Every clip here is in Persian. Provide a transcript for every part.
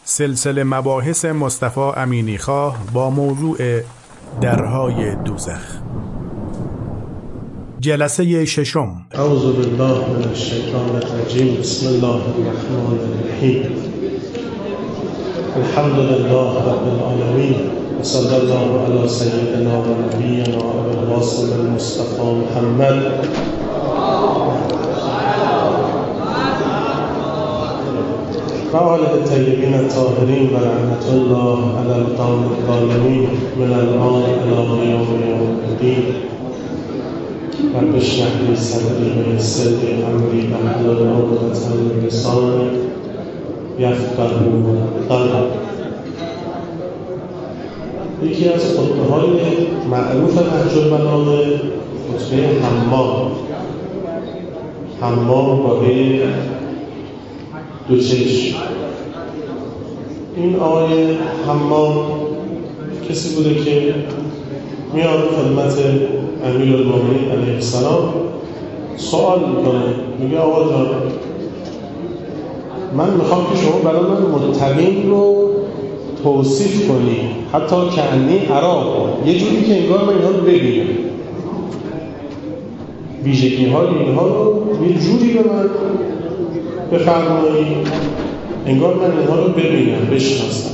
سلسله مباحث مصطفی امینی خواه با موضوع درهای دوزخ. جلسه ششم. اعوذ بالله من الشیطان الرجیم. بسم الله الرحمن الرحیم. الحمد لله رب العالمین و صلی الله علی سیدنا و نبینا و ابی القاسم المصطفى محمد و آله الطیبین الطاهرین و لعنت الله علی القوم الظالمین من الآن الی یوم الدین. رب اشرح لی صدری و یسر لی امری واحلل عقدة من لسانی یفقهوا قولی. یکی از خطبه‌های معروف نهج البلاغه خطبه حمام با دو چشم. این آقای حمام کسی بوده که میاد خدمت امیرالمومنین علیه السلام سوال میکنه، میگه آقا جان من میخوام که شما برای من متقین رو توصیف کنی، حتی کعنی عراق، یه جوری که انگار من اینها رو ببینم، ویژگی های اینها رو یه جوری به من بفرمایی انگار من اینها رو ببینم، بشناسم.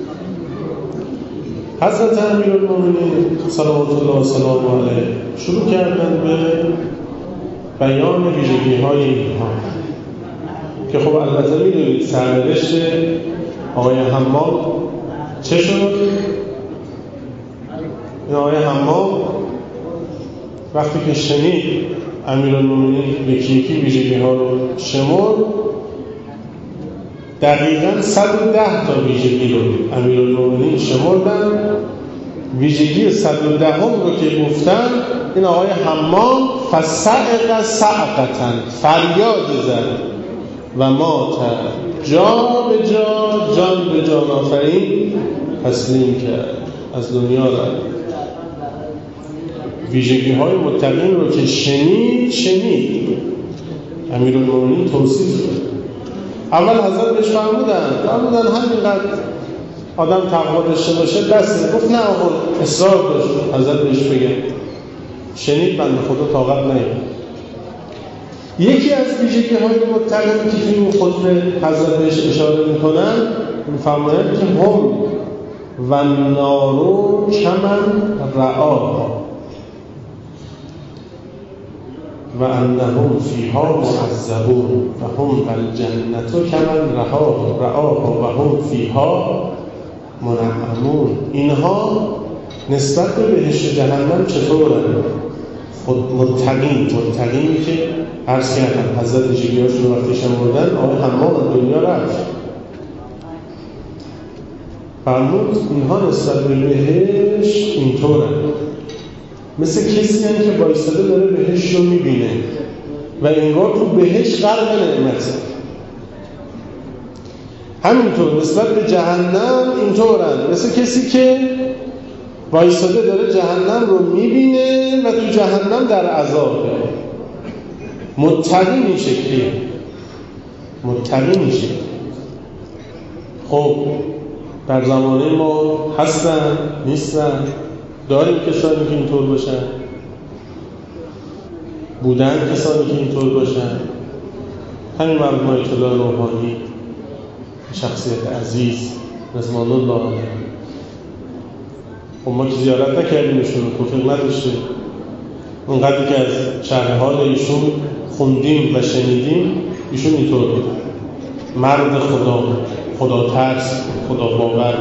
حضرت امیرالمومنین صلوات الله و سلام علیه شروع کردن به بیان ویژگی های اینها که خب البته میدونید سرنوشت آقای حمام چه شد؟ این آقای حمام وقتی که شنید امیرالمومنین یکی یکی ویژگی ها رو شمرد، دقیقاً 110 تا ویژگی رو امیرالمومنین شمردن. ویژگی 110 رو که گفتن، این آقای حمام فصعق صعقة، فریاد زد و مات، جا به جا، جان به جان آفرین تسلیم کرد، از دنیا رفت. ویژگی های متقین رو که شنید امیرالمومنین توصیف کرد. اول حضرت بهش فرمودن همینقدر آدم تقوا داشته باشه بسه. گفت نه آقا، اصرار داشت حضرت بهش بگه. شنید بنده خدا طاقت نیست. یکی از ویژگی های متقین که توی این خطبه حضرت بهش اشاره میکنن، میفرمایند که هم و نارو کمن رعاها و انهم فیها معذبون و هم الجنة کمن رعاها و هم فیها منعمون. اینها نسبت به بهشت و جهنم چطورن؟ متقینی که عرض کردم حضرت ویژگی‌هاشون رو وقتی شمردن، آقای حمام از دنیا رفت. فرمود اینها نسبت به بهشت اینطورن، مثل کسی هم که بایستاده داره بهشت رو میبینه و انگار تو بهشت غرق نعمته. همینطور نسبت به جهنم اینطورن، مثل کسی که بایستاده داره جهنم رو میبینه و تو جهنم در عذابه. متقین این شکلیه. خب در زمانه ما هستن نیستن؟ داریم کسانی که اینطور باشن؟ بودن کسانی که اینطور باشن؟ همین مرحوم آیت الله روحانی، شخصیت عزیز رضوان الله علیه. خب ما که زیارت نکردیمشون، توفیق نداشتیم. اونقدری که از شرح حال ایشون خوندیم و شنیدیم، ایشون اینطور بود. مرد خدا ترس، خدا باور.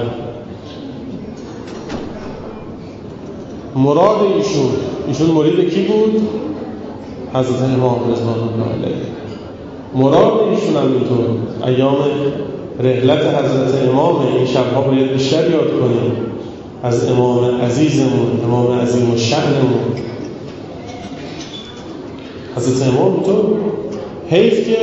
مراد ایشون مرید کی بود؟ حضرت امام رضوان الله علیه. مراد ایشون هم اینطور بود. ایام رحلت حضرت امام، این شبها باید بیشتر یاد کنیم از امام عزیزمون، امام عظیم الشأنمون. حضرت امام اینطور. حیف که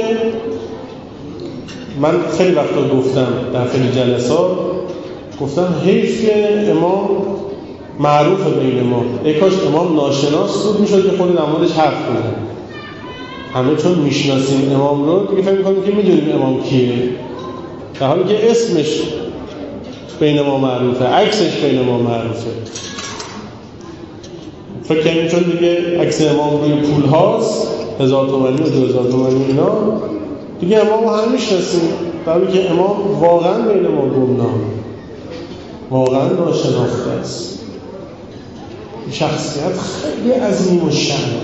من خیلی وقتا گفتم در خیلی جلسات، گفتم حیف که امام معروفه بین ما. ای کاش امام ناشناس بود، میشد که خود در موردش حرف بزنیم. همه چون میشناسیم امام رو دیگه فکر می‌کنیم که میدونیم امام کیه. در حالی که اسمش بین ما معروفه، عکسش بین ما معروفه. فکر کنیم چون دیگه عکس امام روی پول هاست 1000 تومانی و 2000 تومانی اینا، دیگه امام رو هم میشناسیم، در حالی که امام واقعا بین ما گمنام، واقعا ناشناخته است. شخصیت خیلی عظیم و شأنه،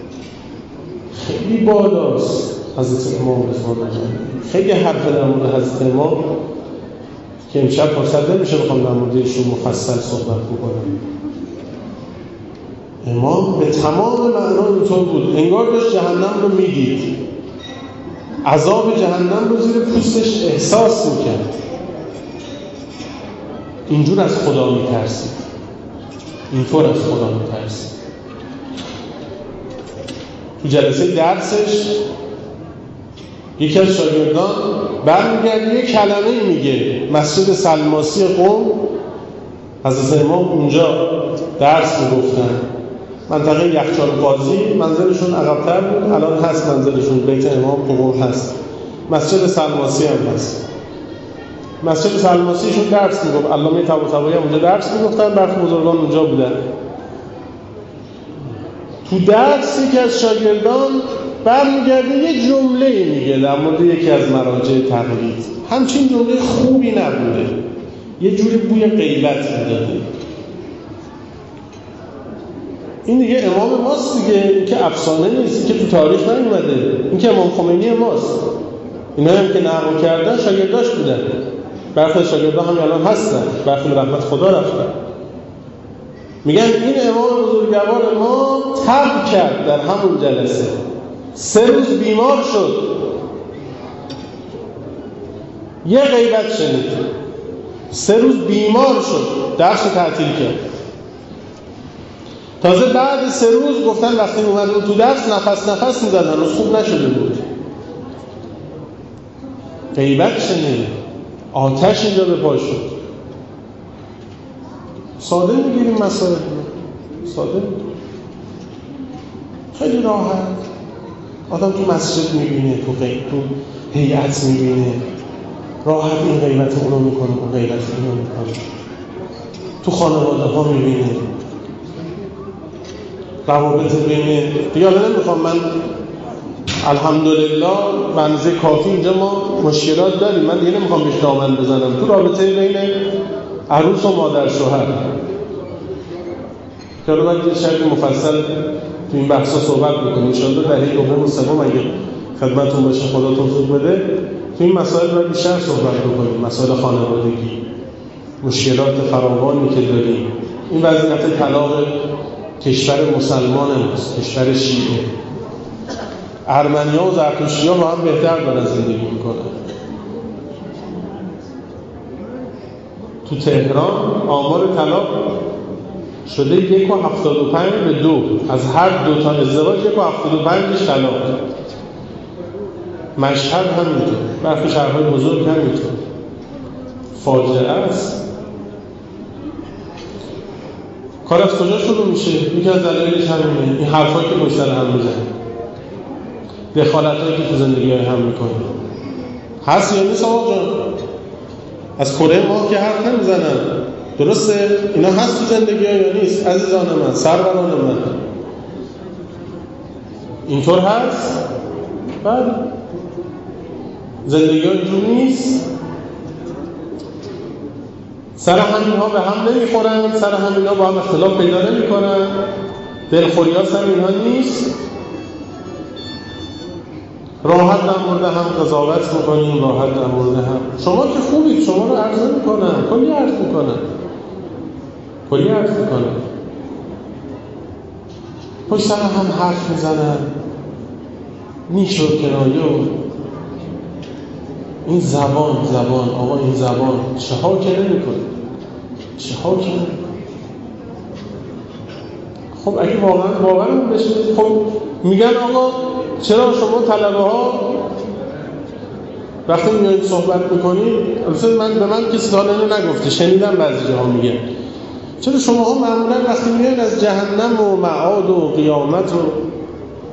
خیلی بالاست. حضرت امام رضوان الله خیلی حرف در مورد حضرت امام که امشب فرصت نمیشه بخوام در موردشون مفصل صحبت بکنم. امام به تمام معنا اینطور بود، انگار داشت جهنم رو میدید، عذاب جهنم رو زیر پوستش احساس میکرد، اینجور از خدا میترسید، اینطور از خدا میترسید. تو جلسه درسش یکی از شاگردان برمیگرد یه کلمه میگه، مسجد سلماسی قم، حضرت امام اونجا درس میگفتن، منطقه یخچال قاضی، منزلشون عقب‌تر بود، الان هست منزلشون، بیت امام تو قم هست، مسجد سلماسی هم هست. مسجد سلماسیشون درس میگفت، علامه طباطبایی هم اونجا درس میگفتن، برخی بزرگان اونجا بودن. تو درس یکی از شاگردان برمیگرده یه جمله میگه در مورد یکی از مراجع تقلید، همچین جمله خوبی نبوده، یه جوری بوی غیبت میداده. این دیگه امام ماست دیگه، این که افسانه نیست، این که تو تاریخ نیومده، این که امام خمینی ماست. اینا هم که نقل کردن شاگرداش بودن، برخی شاگردان هم الان هستن، برخی رحمت خدا رفتن. میگن این امام بزرگوار ما تب کرد در همون جلسه، 3 روز بیمار شد، یه غیبت شنید، 3 روز بیمار شد، درس رو تعطیل کرد. تازه بعد 3 روز گفتن وقتی اومد اون تو درس نفس میزد، هنوز خوب نشده بود. غیبت شنید، آتش اینجا به پا شد. ساده میگیریم مسائل رو، ساده میگیریم، خیلی راحت. آدم تو مسجد میبینه، تو هیئت میبینه، راحت این غیبت اونو میکنه، اون غیبت اینو میکنه. تو خانواده ها میبینه، روابط بین دیگه. الان نمیخوام من، الحمدلله منزه کافی اینجا ما مشکلات داریم، من دیگه نمیخوام بهش دامن بزنم. تو رابطه بین عروس و مادر شوهر که رو باید یه شرط مفصل تو این بحثا صحبت بکنیم انشاءالله در این دوم و سوم اگه خدمتتون باشه، خدا توفیق بده، تو این مسائل باید بیشتر صحبت بکنیم. مسائل خانوادگی، مشکلات فراوانی که داریم، این وضعیت طلاق کشور مسلمان ماست، کشور شیعه. ارمنی‌ها و زرتشتی‌ها با هم بهتر دارن زندگی میکنن. تو تهران آمار طلاق شده 1.75 به 2، از هر 2 تا ازدواج 1.75 طلاق. مشهد همینطور، برخی شهرهای بزرگ همینطور. فاجعه است. کار از کجا شروع میشه؟ یکی از دلایلش همینه، این حرفایی که پشت سر هم میزنن، دخالتایی که تو زندگی‌های هم میکنن. هست یا نیست آقا جان؟ از کره ماه که حرف نمیزنن، درسته؟ اینا هست تو زندگی‌ها یا نیست؟ عزیزان من، سروران من، اینطور هست؟ بله. زندگی‌ها اینطور نیست؟ سر همین‌ها به هم نمیخورن، سر همین‌ها با هم اختلاف پیدا نمی‌کنن، دلخوری‌ها سر اینها نیست. راحت در مورد هم قضاوت میکنیم، راحت در مورد هم. شما که خوبید، شما رو عرض میکنم، کلی عرض میکنم. پشت سر هم حرف میزنن، نیش و کنایه. این زبان آقا، این زبان چه ها که نمیکنه. خب اگه واقعا بشه، خب میگن آقا چرا شما طلبه ها وقتی میایید صحبت میکنید، البته به من کسی تا اینو نگفته، شنیدم بعضی جاها میگن چرا شماها معمولا وقتی میایید از جهنم و معاد و قیامت و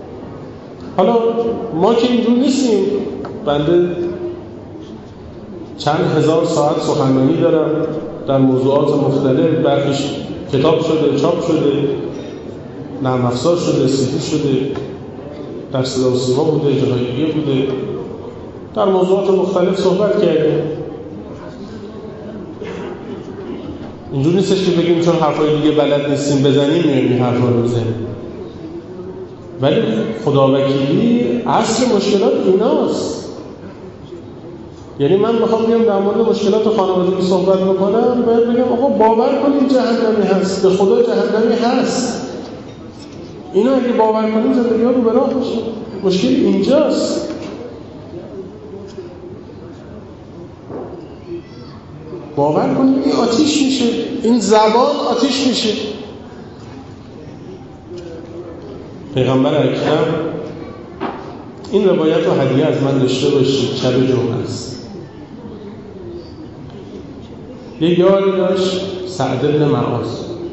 حالا ما که اینجور نیستیم، بنده چند هزار ساعت سخنرانی دارم در موضوعات مختلف، برخیش کتاب شده، چاپ شده، نرم افزار شده، سیدی شده، در صدا و سیما بوده، جاهای دیگه بوده، در موضوعات مختلف صحبت کردیم. اینجور نیستش که بگیم چون حرفای دیگه بلد نیستیم بزنیم میایم این حرفا رو بزنیم. ولی خداوکیلی اصل مشکلات ایناست. یعنی من میخوام بیام در مورد مشکلات خانوادگی صحبت بکنم، باید بگم آقا باور کنید جهنمی هست، به خدا جهنمی هست. اینا اگه باور کنید زندگی‌ها رو به راه میشه. مشکل اینجاست. باور کنید این آتیش میشه، این زبان آتیش میشه. پیغمبر اکرم این روایت رو هدیه از من داشته باشید، شب جمعه است. یه یاری داشت سعد بن معاذ.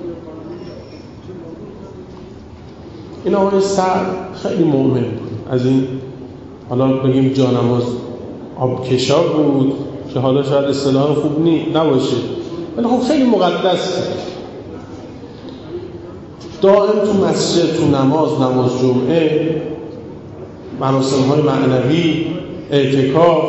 این آقای سعد خیلی مؤمن بود، از این حالا بگیم جانماز آبکشا بود که حالا شاید اصطلاح خوب نباشه، ولی خب خیلی مقدس بود. دائم تو مسجد، تو نماز جمعه، مراسم‌های معنوی، اعتکاف،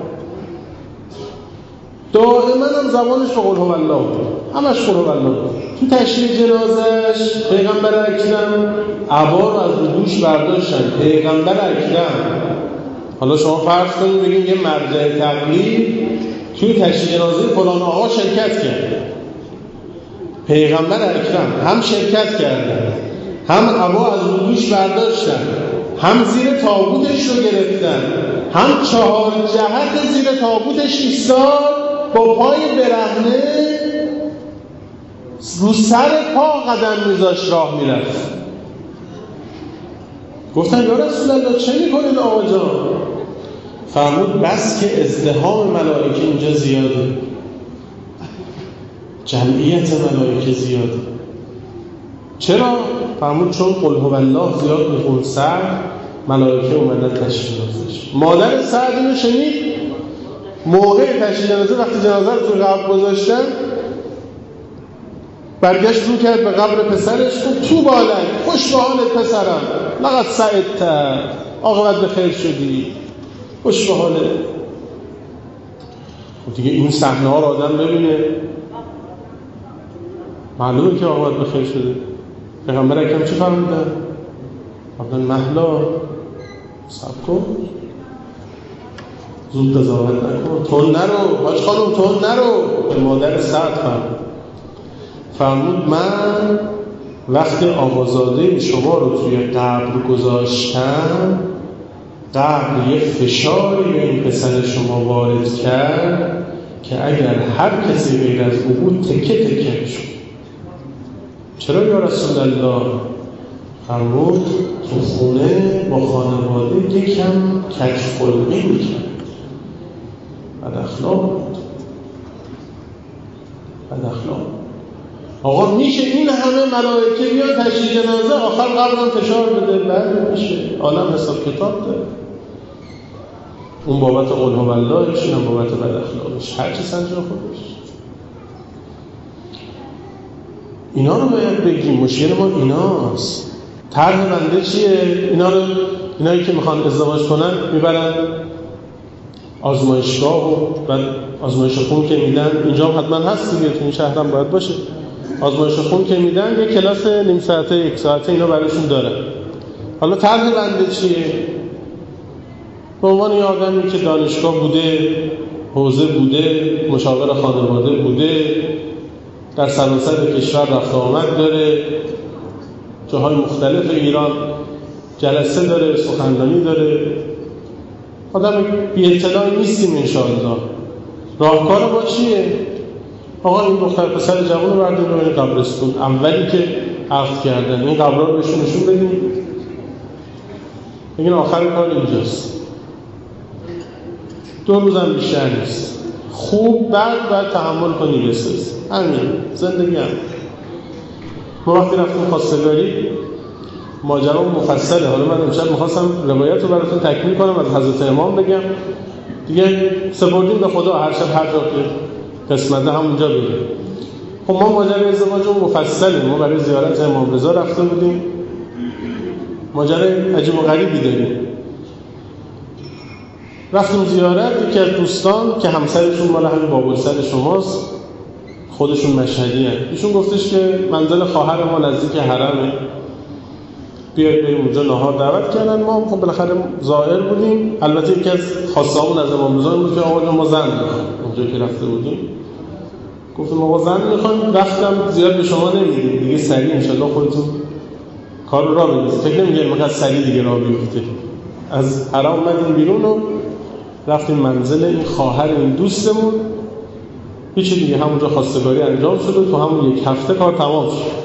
دائما هم زبانش به قل هو الله بود، همش قل هو الله. تو تشییع جنازه‌اش پیغمبر اکرم عبا رو از دوش برداشتن. پیغمبر اکرم، حالا شما فرض کنید بگیم یه مرجع تقلید توی تشییع جنازه فلان آقا شرکت کرد. پیغمبر اکرم هم شرکت کردن، هم عبا از دوش برداشتن، هم زیر تابوتش رو گرفتن، هم 4 جهت زیر تابوتش ایستاد، با پای برهنه رو سر پا قدم میذاشت راه میرفت. گفتن یا رسول الله چه میکنید آقا جان؟ فرمود بس که ازدحام ملائکه اینجا زیاده، جمعیت ملائکه زیاده. چرا؟ فرمود چون قل هو الله زیاد میخوند سعد، ملائکه اومدن تشییع جنازه‌اش. مادر سعد اینو شنید، موقع تشییع جنازه وقتی جنازه رو توی قبر گذاشتن برگشت رو کرد به قبر پسرش، گفت تو بالک، خوش به حالت پسرم، لقد سعدت، عاقبت به خیر شدی، خوش به حالت. خب دیگه این صحنه ها رو آدم ببینه معلومه که عاقبت به خیر شده. پیغمبر اکرم چی فرمودن؟ فرمودن مهلا صبر کن، زود قضاوت نکن، تون نرو، حاج خانم تون نرو. به مادر سعد فرمود من وقتی آقازاده شما رو توی قبر گذاشتم، قبر یک فشاری به این پسر شما وارد کرد که اگر هر کسی غیر از او بود تکه تکه شد. چرا یا رسول الله؟ فرمود تو خونه با خانواده یکم کج‌خلقی میکرد، بد اخلاق. آقا میشه این همه ملائکه بیان تشییع جنازه آخر قبرم فشار بده؟ بله میشه، عالم حساب کتاب داره. اون بابت قل هو اللهش، این هم بابت بد اخلاقش، هر چی سنجا خودش. اینا رو باید بگیم. مشکل ما ایناست. طرح بنده چیه؟ اینایی که میخوان ازدواج کنن میبرن آزمایشگاه و بعد آزمایش خون که میدن، اینجا هم حتما هست دیگه، تو این شهر هم باید باشه. آزمایش خون که میدن یه کلاس نیم ساعته 1 ساعته اینا براشون داره. حالا طرح بنده چیه؟ به عنوان یه آدمی که دانشگاه بوده، حوزه بوده، مشاور خانواده بوده، در سراسر کشور رفت آمد داره، جاهای مختلف ایران جلسه داره، سخنرانی داره، آدم بی اطلاعی نیستیم انشاءالله. راهکار ما چیه؟ آقا این دختر پسر جوان رو بردیم رو این قبرستون اولی که عقد کردن، این قبرها رو بهشون نشون بدیم، بگین آخر کار اینجاست. 2 روزم بیشتر نیست. خوب بعد تحمل کنی بساز. همین زندگی هم. ما وقتی رفتیم خواستگاری ماجرا مفصله. حالا من امشب می‌خواستم روایت رو براتون تکمیل کنم، از حضرت امام بگم دیگه سپردیم به خدا، هر شب هر جا که قسمته همونجا بریم. خب ما ماجرای ازدواجمون مفصله. ما برای زیارت امام رضا رفته بودیم، ماجرای عجیب و غریبی داریم. رفتیم زیارت، یکی از دوستان که همسرشون مال همین بابلسر شماست، خودشون مشهدی هست، ایشون گفتش که منزل خواهر ما نزدیک حرمه، بیاید بریم اونجا نهار دعوت کردن. ما خب بالاخره زائر بودیم. البته یکی از خواسته‌هامون از امام رضا بود که آقا ما زن می‌خوایم. اونجا که رفته بودیم گفتم آقا زن می‌خوایم، وقتم زیاد به شما نمیدیم دیگه، سریع ان شاءالله خودتون کار رو راه بندازید. فکر نمی‌کنم اینقدر سریع دیگه راه بیفته. از حرم اومدیم بیرون و رفتیم منزل این خواهر این دوستمون. هیچ دیگه همونجا خواستگاری انجام شد و تو همون یک هفته کار تمام شد.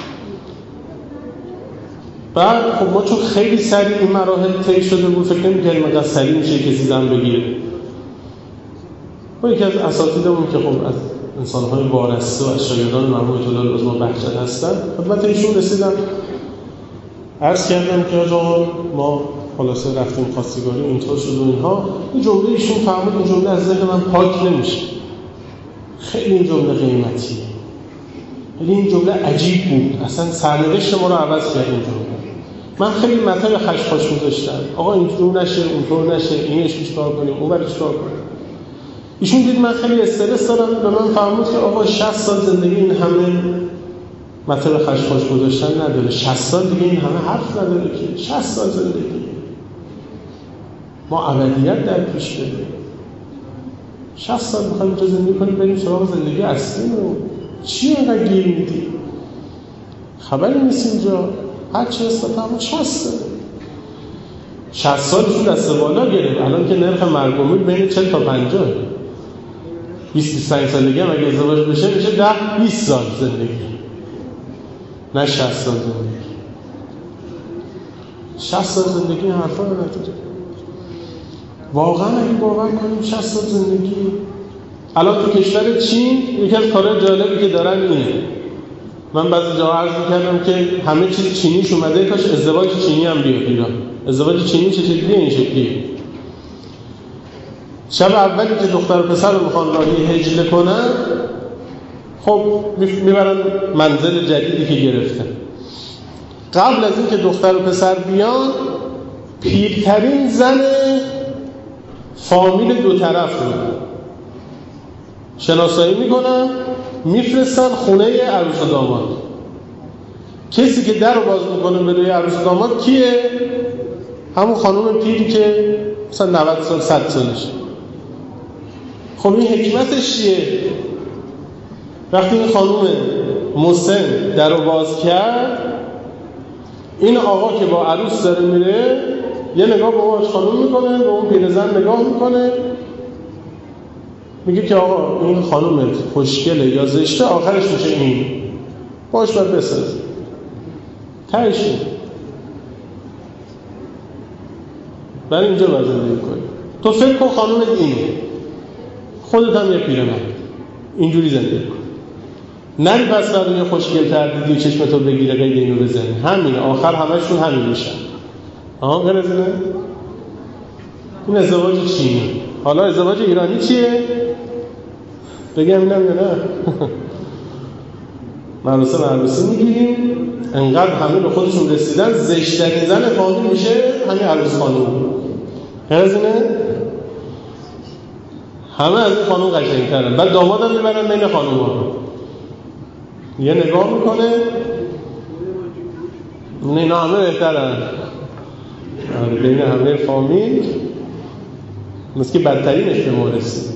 بعد خب ما چون خیلی سریع این مراحل طی شده بود، فکر نمی‌کردیم اینقدر سریع میشه کسی زن بگیره. با یکی از اساتیدمون که خب از انسان‌های وارسته و از شاگردان مرحوم طلال عظما بهجت هستن، خدمت ایشون رسیدم، عرض کردم که آقا ما خلاصه رفتیم خواستگاری اینطور شد و اینها. این جمله ایشون فهمید این جمله از ذهن من پاک نمیشه. خیلی این جمله قیمتیه. ولی این جمله عجیب بود. اصلا سرنوشت ما رو عوض کرد این جمله. من خیلی مطلب خشخاش می‌داشتم. آقا اینطور نشه، اونطور نشه، اینش چیکار کنیم، اونورش چیکار کنیم. ایشون دید من خیلی استرس دارم، به من فهمید که آقا 60 سال زندگی این همه مطلب خشخاش گذاشتن نداره. 60 سال دیگه این همه حرف نداره که 60 سال زندگی. ما ابدیت در پیش داریم. 60 سال می‌خوایم اینجا زندگی کنیم، بریم سراغ زندگی اصلی رو. چی اینقدر گیر میدی؟ خبری نیست اینجا. هر چی هست همون 60 ساله. 60 سالشون دست بالا گرفت. الان که نرخ مرگ و میر بین 40 تا 50. 20-25 سالگی هم اگه ازدواج بشه میشه 10-20 سال زندگی. نه 60 سال زندگی. 60 سال زندگی حرفا رو نداره. واقعا اگه باور کنیم 60 سال زندگی. الان تو کشور چین یکی از کارهای جالبی که دارن اینه. من بعضی جاها عرض می‌کردم که همه چیز چینیش اومده، کاش ازدواج چینی هم بیاد ایران. ازدواج چینی چه شکلیه؟ این شکلیه. شب اولی که دختر و پسر رو میخوان راهی هجله کنن، خب میبرن منزل جدیدی که گرفتن. قبل از اینکه دختر و پسر بیان، پیرترین زن فامیل دو طرف رو شناسایی میکنن، میفرستن خونه عروس و داماد. کسی که در رو باز میکنه به روی عروس و داماد کیه؟ همون خانم پیری که مثلا 90 سال 100 سالشه. خب این حکمتش چیه؟ وقتی این خانم مسن در رو باز کرد، این آقا که با عروس داره میره یه نگاه به اون خانم میکنه، به اون پیرزن نگاه میکنه، میگه که آقا این خانم خوشگله یا زشته، آخرش میشه این، باش باید بساز تایشی برای اینجا باید زندگی کنی. تو فکر کن خانومت اینه، خودت هم یه پیرمرد اینجوری زندگی کن. نری پس برای یه خوشگل تر دیدی چشمتو بگیره قید اینو بزنی. همینه، آخر همشون همین میشن. غیر از اینه؟ این ازدواج چینی. حالا ازدواج ایرانی چیه؟ بگم اینم یا نه؟ مراسم میگیریم، انقدر همه به خودشون رسیدن، زشترین زن فامیل میشه همین عروس خانوم. غیر از اینه؟ همه از این خانوم قشنگ‌ترن. بعد دامادم میبرن بین خانوم‌ها، یه نگاه میکنه اینا همه بهترن، بین همه فامیل مثل که بدترینش به ما رسید.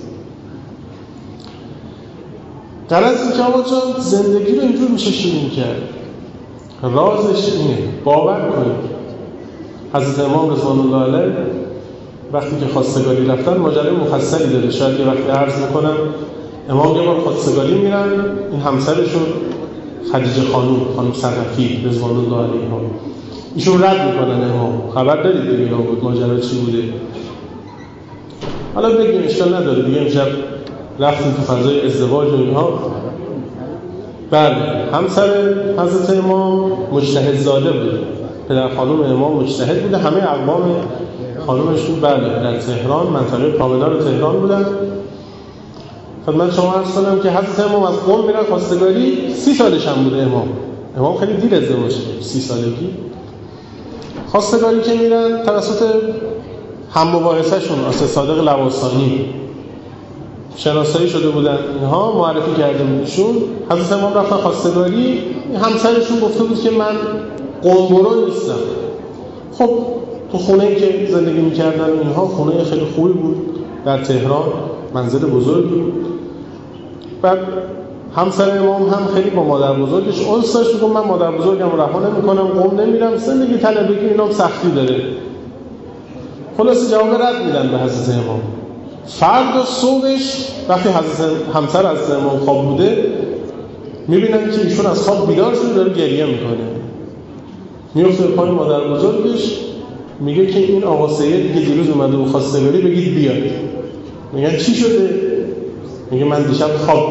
غرض این که آقا جان زندگی رو اینجور میشه شیرین کرد. رازش اینه، باور کنید. حضرت امام رضوان الله علیه وقتی که خواستگاری رفتن ماجرای مفصلی داره. شاید یه وقتی عرض میکنم امام یه بار خواستگاری میرن، این همسرشون خدیجه خانم صرفی رضوان الله علیها، ایشون رد میکنن امام. خبر دارید دیگه بود ماجرا چی بوده. حالا بگیم اشکال نداره دیگه، امشب رفتیم تو فضای ازدواج و اینها. بله، همسر حضرت امام مجتهد زاده بود، پدر خانم امام مجتهد بوده، همه اقوام خانومشون بله در تهران، منطقه پامدار تهران بودن. خدمت شما عرض کنم که حضرت امام از قم میرن خواستگاری، 30 سالش هم بوده امام خیلی دیر ازدواج کرد، 30 سالگی. خواستگاری که میرن توسط هم مباحثه‌شون آسه صادق لواسانی شناسایی شده بودن، اینها معرفی کرده بودشون. حضرت امام رفتن خواستگاری، همسرشون گفته بود که من قمبرو نیستم. خب تو خونه‌ای که زندگی می‌کردن اینها خونه خیلی خوبی بود در تهران، منزل بزرگی بود. بعد همسر امام هم خیلی با مادر بزرگش انس داشت، میگم من مادر بزرگم رو رها نمی‌کنم، قم نمیرم، زندگی طلبگی اینام سختی داره. خلاص جواب رد میدن به حضرت امام. فردا صبحش وقتی همسر از امام خواب بوده، میبینن که ایشون از خواب بیدار شده داره گریه میکنه. میفته پای مادر بزرگش، میگه که این آقا سید دیگه دیروز اومده و خواستگاری، بگید بیاد. میگن چی شده؟ میگه من دیشب خواب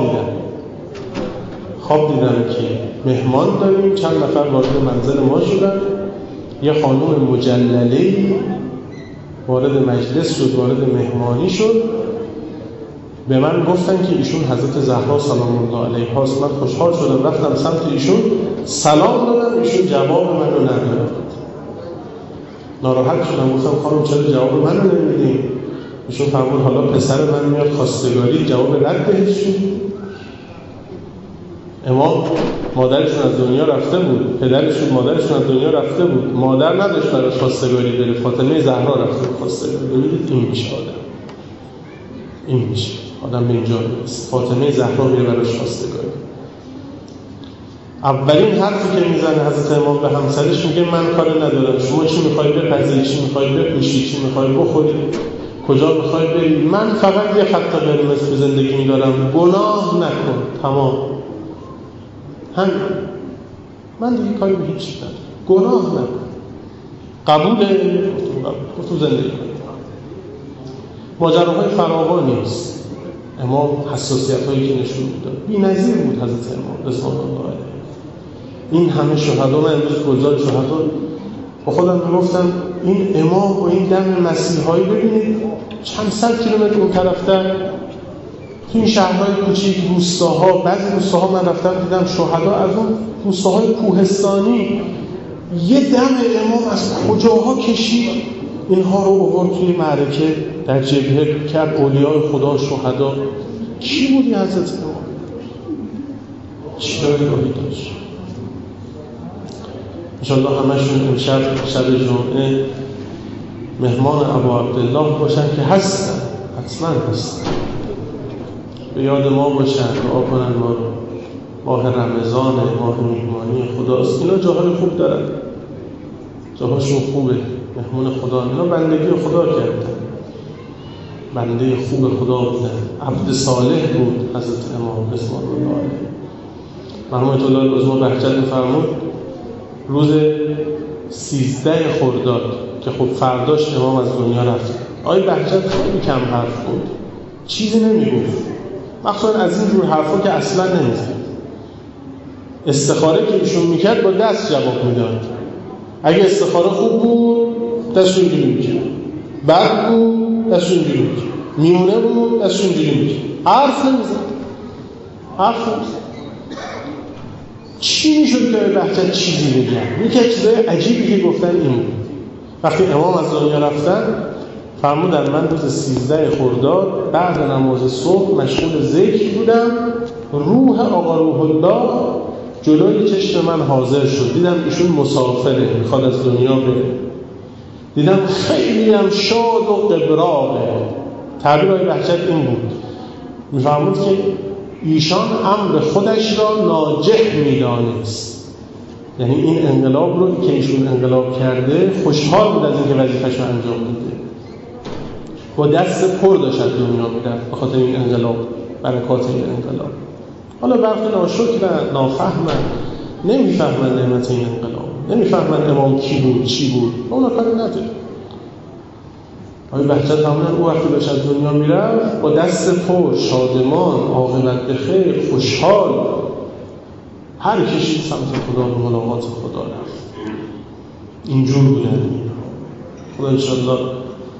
دیدم که مهمان داریم، چند نفر وارد منزل ما شدن، یه خانم مجلله‌ای وارد مجلس شد، وارد مهمانی شد، به من گفتن که ایشون حضرت زهرا سلام الله علیها است. من خوشحال شدم، رفتم سمت ایشون سلام دادم، ایشون جواب منو نداد. ناراحت شدم، گفتم خانم چرا جواب منو نمیدین؟ ایشون فرمود حالا پسر من میاد خواستگاری، جواب رد بهشون. امام مادرشون از دنیا رفته بود، پدرشون مادرشون از دنیا رفته بود، مادر نداشت براش خواستگاری بره، فاطمه زهرا رفته بود خواستگاری. ببینید این میشه آدم به اینجا میرسه. فاطمه زهرا میره براش خواستگاری. اولین حرفی که میزنه حضرت امام به همسرش، میگه من کاری ندارم، شما چی میخوای بپزی، چی میخوای بپوشی، چی میخوای بخوری، کجا میخوای بری، من فقط یه خط قرمز به زندگی میدارم، گناه نکن، تمام. همین، من دیگه کاری به هیچ ندارم، گناه نکن، قبول تو زندگی کن. ماجراهای فراوانی است. امام حساسیت‌هایی که نشون میداد بی‌نظیر بود. حضرت امام رضوان الله علیه، این همه شهدا، من امروز گزار شهدا با خودم میگفتم این امام و این دم مسیحایی، ببینید چند صد کیلومتر اون طرفتر تو این شهرهای کوچیک، روستاها، بعضی روستاها من رفتم دیدم شهدا از اون روستاهای کوهستانی، یه دم امام از کجاها کشید اینها رو آورد توی معرکه در جبهه کرد، اولیاء خدا، شهدا. کی بودی حضرت امام؟ چی راهی داشت؟ انشاءالله همشون امشب شب جمعه مهمان ابا عبدالله باشن که هستن، حتما هستن، به یاد ما باشن، دعا کنن ما رو. ماه رمضان، ماه مهمانی خداست، اینا جاهای خوب دارن، جاهاشون خوبه، مهمون خدا، اینا بندگی خدا کردن، بنده خوب خدا بودن، عبد صالح بود حضرت امام رضوان الله علیه. مرحوم آیت الله العظمی بهجت فرمود روز 13 خرداد که خب فرداش امام از دنیا رفت، آقای بهجت خیلی کم حرف بود، چیزی نمیگفت، مخصوصا از این جور حرفا که اصلا نمیزد. استخاره که ایشون میکرد با دست جواب میداد. اگه استخاره خوب بود دستشون اینجوری میکرد، بد بود دستشون اینجوری میکرد، میمونه بود دستشون اینجوری میکرد، حرف نمیزد. چی میشد که بهجت چیزی بگن؟ یکی از چیزای عجیبی که گفتن این بود. وقتی امام از دنیا رفتن فرمودن من روز 13 خرداد بعد نماز صبح مشغول ذکر بودم، روح آقا روح الله جلوی چشم من حاضر شد، دیدم ایشون مسافره، میخواد از دنیا بره، دیدم خیلی هم شاد و قبراقه. تعبیر آقای بهجت این بود، میفرمود که ایشان امر خودش را ناجح میدانست، یعنی این انقلاب رو که ایشون انقلاب کرده خوشحال بود از اینکه وظیفه‌ش رو انجام میده، با دست پر داشت دنیا میرفت به خاطر این انقلاب، برکات این انقلاب. حالا برخی ناشکرن، نافهمن، نمیفهمن نعمت این انقلاب، نمیفهمن امام کی بود چی بود، اونا کاری نداره. آقای بهجت همون او وقتی داشت از دنیا میرفت با دست پر، شادمان، عاقبت بخیر، خوشحال، هر کشید سمت خدا و ملاقات خدا رفت. اینجور بودن. خدا انشاءالله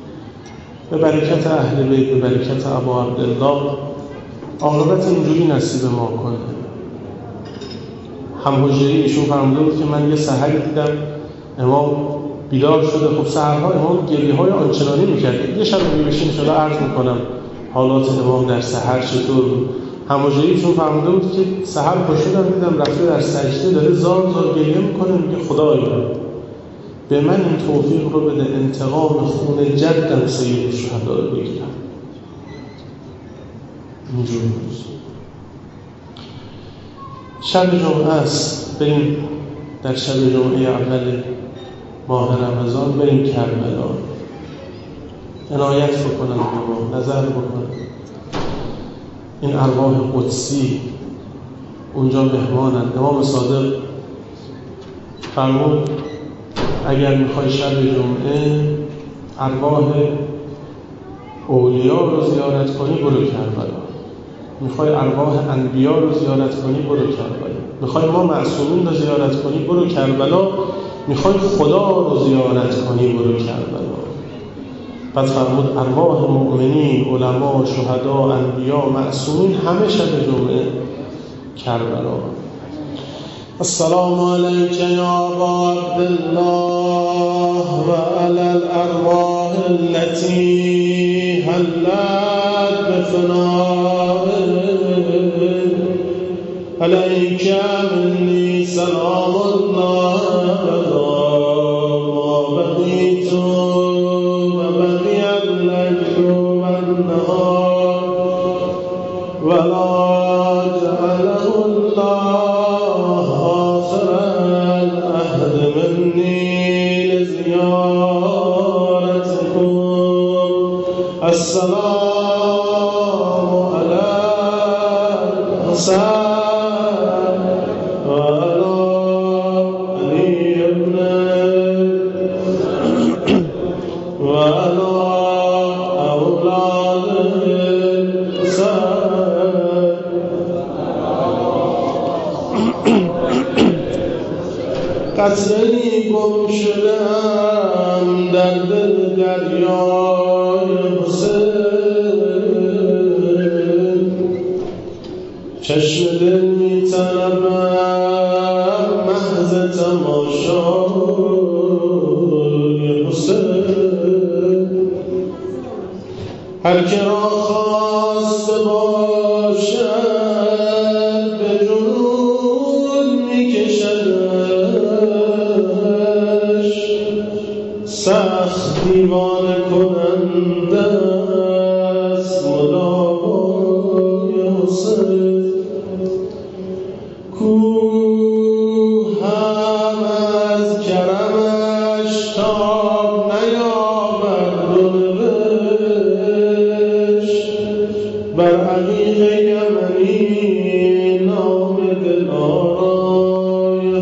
به برکت اهل بیت، به برکت ابا عبدالله عاقبت اینجوری نصیب ما کنه. هم حجری ایشون فرموده بود که من یه سحری دیدم امام بیدار شده. خب سحرها امام گریه‌های آنچنانی می‌کرد. یه شب می‌بشین ان شاءالله عرض می‌کنم حالات امام در سحر چطور بود. هم حجری ایشون فرموده بود که سحر پاشدم دیدم رفته در سجده داره زار زار گریه می‌کنه، میگه خدایا به من این توفیق رو بده انتقام خون جدم سید الشهدا رو بگیرم. اینجوری بود. شب جمعه است، بریم در شب جمعه اول ماه رمضان بریم کربلا، عنایت بکنن به ما، نظر بکنن این ارواح قدسی اونجا مهمانن. امام صادق فرمود اگر میخوای شب جمعه ارواح اولیا رو زیارت کنی برو کربلا، میخوای ارواح انبیا رو زیارت کنی برو کربلا، میخوای ما معصومین رو زیارت کنی برو کربلا، میخوای خدا رو زیارت کنی برو کربلا. بعد فرمود ارواح مؤمنین، علما، شهدا، انبیا، معصومین همه شب جمعه کربلا. السلام علیک یا ابا عبدالله و علی الارواح التي حلت بفنائك علیک منی سلام الله ما بقیت و بقی الليل والنهار ولا جعله الله آخر العهد مني لزيارتكم. السلام على الحسين قطره‌ای گم شدم در دل دریای حسین، چشم دل می‌طلبم محض تماشای حسین. هر که را خواسته باشد به جنون می‌کشدش، سخت دیوانه کننده است مداوای حسین. کوه هم از کرمش تاب نیاورد و نوشت بر عقیق یمنی نام دلارای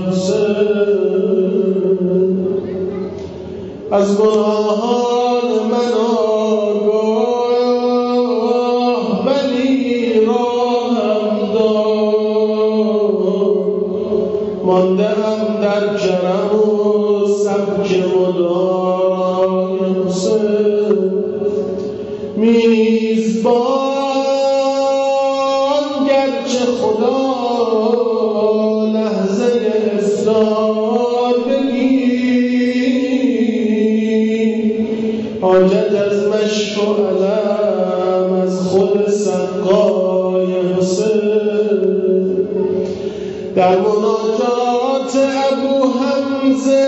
حسین. از گناهان من آگاه ولی راهم داد، مانده‌ام در کرم و سبک مدارای حسین. میزبان گرچه خدا لحظه افطار بگیر، حاجت از مشک و علم از خود سقای حسین. در مناجات ابو حمزه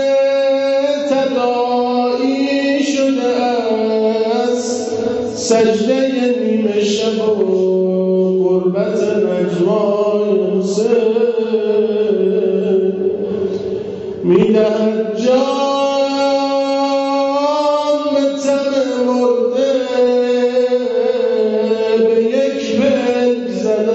تداعی شده است سجده نیمه شب و قربت نجوای حسین. میدهد جان به تن مرده به یک پلک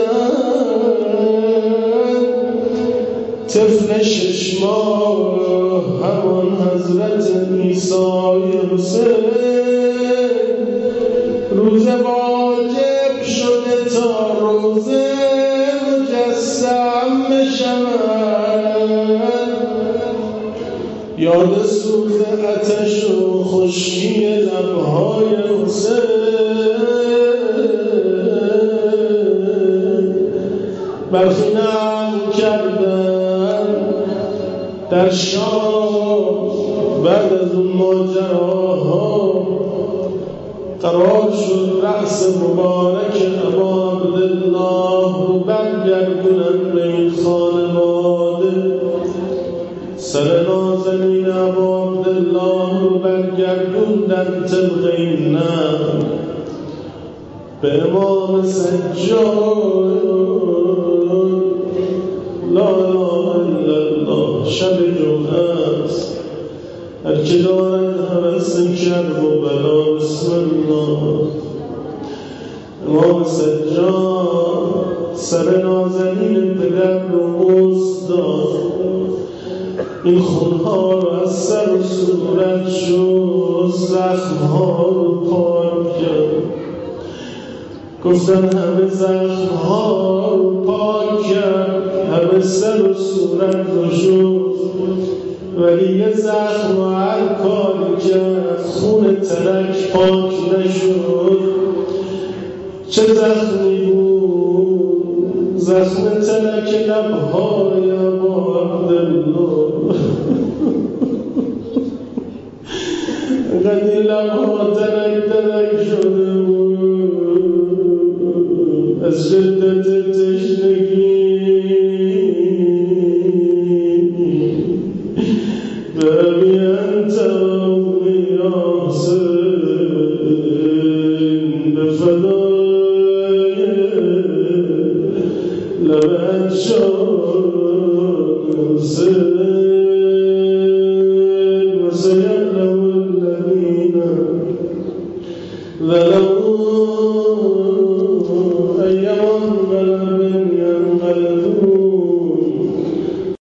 زدن، طفل 6 ماه همان حضرت عیسی حسین. روز واجب شده تا روزه مجسم بشود، یاد سوز آتش و خشکی لبهای حسین برخی نقل کردن در شام بعد از اون ماجراها قرار شد رأس مبارک ابا عبدالله رو برگردونن به این خانواده. سر نازنین ابا عبدالله رو برگردوندن طبق این نقل به امام سجاد. لا اله الا الله. شب جمعه است، هر که دارد هوس کرب و بلا بسم الله. امام سجاد سر نازنین پدر رو بوس داد، این خونها رو از سر و صورت شد، زخمها رو پاک کرد. گفتن همه زخمها رو پاک کرد، همه سر و صورت رو شد، ولی یه زخم رو هر کاری کرد خون ترک پاک نشد. چه زخمی بود؟ زخم ترک لبهای ابا عبدالله. قدی لبها ترک شده بود از شدت تشنگی. بابی انت یا حسین بفدای لبت شد حسین و سیعلم الذین ظلموا أي منقلب ينقلبون